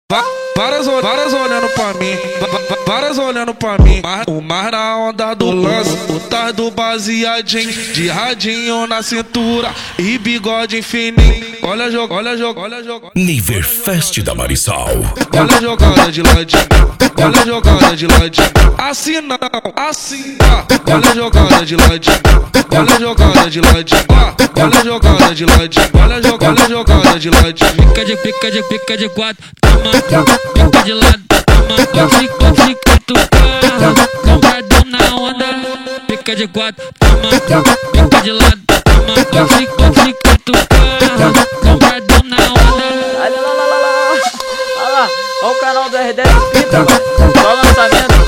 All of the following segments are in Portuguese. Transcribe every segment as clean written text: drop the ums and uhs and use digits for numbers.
Várias olhando pra mim, várias olhando pra mim. O mar na onda do lance, o tar do baseadinho, de radinho na cintura e bigode fininho. Olha jogo, olha jogo, olha jogo. Niverfest da Marissal. Olha a jogada de ladinho, olha a jogada de ladinho. Assim não, assim tá. Olha a jogada de ladinho, olha a jogada de ladinho. Olha a jogada de ladinho, olha a jogada de ladinho. Pica de quatro, toma, pica de lado, toma, fica tu carro, compradão na onda. Pica de quatro, toma, pica de lado, toma, fica tu carro, compradão na onda. Olha lá, olha o canal do R10 Pita, mano. Só lançamento.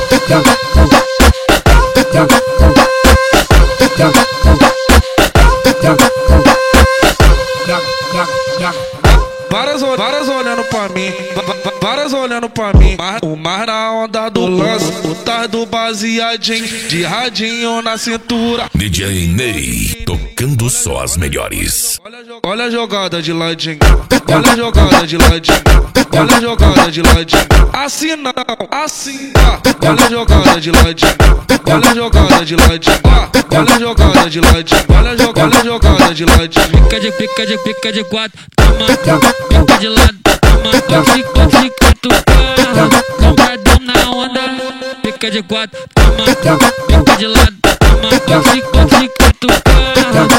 Várias olhando pra mim, várias olhando pra mim. O mar na onda do lance, o tar do baseadinho, de radinho na cintura. DJ Ney, tocando só as melhores. Olha a jogada de ladinho, olha a jogada de ladinho, olha a jogada de ladinho. Assim não, assim tá. Olha a jogada de ladinho, olha a jogada de ladinho. Olha a jogada de ladinho, olha a jogada de ladinho. Pica de quatro, toma, pica de lado, toma, fica tu carro, compradão na onda. Pica de quatro, toma, pica de lado, toma, fica tu carro.